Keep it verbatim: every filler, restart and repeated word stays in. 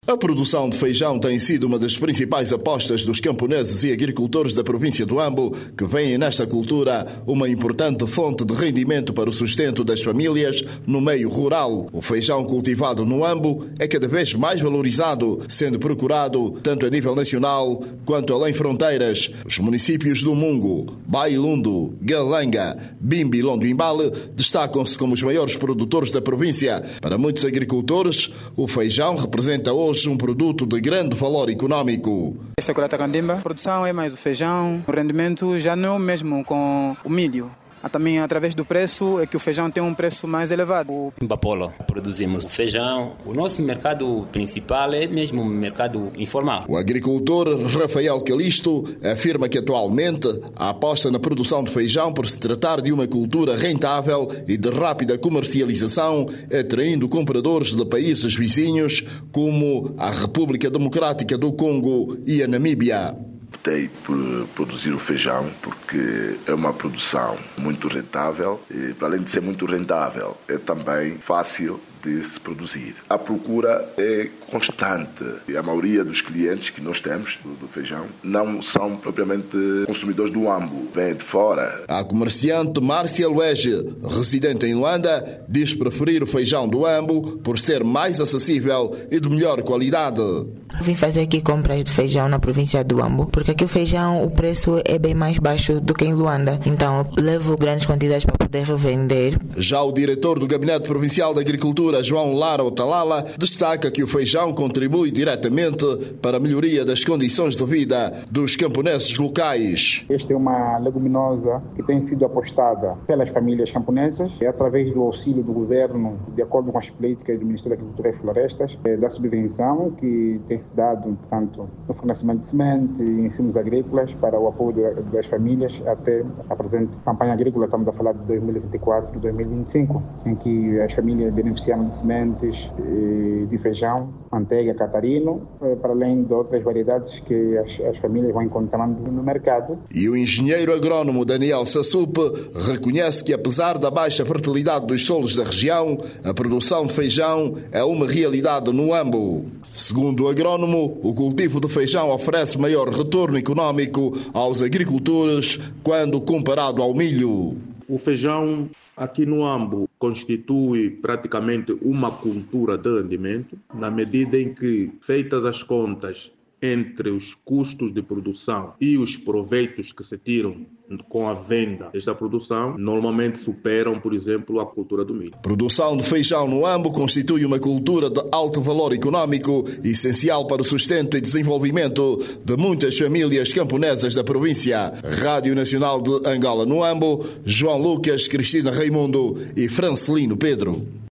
A produção de feijão tem sido uma das principais apostas dos camponeses e agricultores da província do Ambo, que veem nesta cultura uma importante fonte de rendimento para o sustento das famílias no meio rural. O feijão cultivado no Ambo é cada vez mais valorizado, sendo procurado tanto a nível nacional quanto além fronteiras. Os municípios do Mungo, Bailundo, Galanga, Bimbi e Londoimbale destacam-se como os maiores produtores da província. Para muitos agricultores, o feijão representa hoje um produto de grande valor econômico. Esta colheita candimba, a produção é mais o feijão, o rendimento já não é o mesmo com o milho. Também através do preço é que o feijão tem um preço mais elevado. Em Bapolo produzimos o feijão. O nosso mercado principal é mesmo o mercado informal. O agricultor Rafael Calisto afirma que atualmente a aposta na produção de feijão por se tratar de uma cultura rentável e de rápida comercialização, atraindo compradores de países vizinhos como a República Democrática do Congo e a Namíbia. Optei por produzir o feijão porque é uma produção muito rentável e, para além de ser muito rentável, é também fácil de se produzir. A procura é constante e a maioria dos clientes que nós temos do, do feijão não são propriamente consumidores do Ambo, vêm de fora. A comerciante Márcia Luege, residente em Luanda, diz preferir o feijão do Ambo por ser mais acessível e de melhor qualidade. Vim fazer aqui compras de feijão na província do Ambo, porque aqui o feijão, o preço é bem mais baixo do que em Luanda. Então, levo grandes quantidades para poder revender. Já o diretor do Gabinete Provincial de Agricultura, João Lara Otalala, destaca que o feijão contribui diretamente para a melhoria das condições de vida dos camponeses locais. Esta é uma leguminosa que tem sido apostada pelas famílias camponesas e através do auxílio do governo, de acordo com as políticas do Ministério da Agricultura e Florestas, da subvenção que tem se dado, portanto, no fornecimento de semente e insumos agrícolas para o apoio das famílias até a presente campanha agrícola. Estamos a falar de dois mil e vinte e quatro a dois mil e vinte e cinco, em que as famílias beneficiaram de sementes de feijão, manteiga, catarino, para além de outras variedades que as, as famílias vão encontrando no mercado. E o engenheiro agrónomo Daniel Sassupe reconhece que, apesar da baixa fertilidade dos solos da região, a produção de feijão é uma realidade no Ambo. Segundo o agrónomo, o cultivo de feijão oferece maior retorno econômico aos agricultores quando comparado ao milho. O feijão aqui no Ambo constitui praticamente uma cultura de rendimento, na medida em que, feitas as contas entre os custos de produção e os proveitos que se tiram com a venda desta produção, normalmente superam, por exemplo, a cultura do milho. Produção de feijão no Ambo constitui uma cultura de alto valor econômico, essencial para o sustento e desenvolvimento de muitas famílias camponesas da província. Rádio Nacional de Angola no Ambo, João Lucas, Cristina Raimundo e Francelino Pedro.